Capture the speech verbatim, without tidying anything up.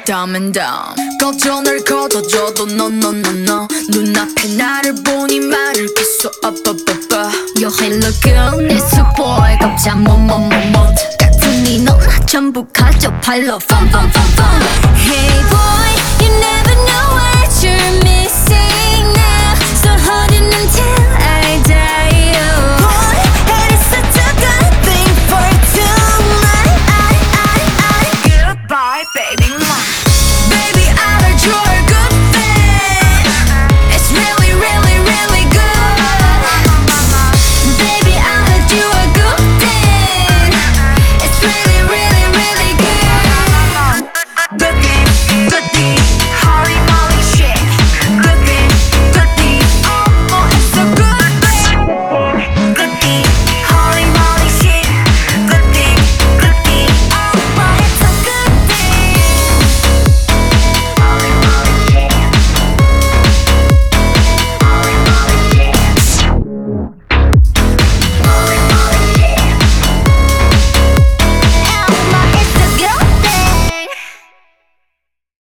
dumb and dumb. 걱정을 걷어줘도 no no no no. 눈앞에 나를 보니 말을 계속 up up up up. You hate look good 내 수보에 깜짝 뭐뭐뭐뭐 같은 니 너나 전부 가져 팔로 fun fun fun fun. Hey boy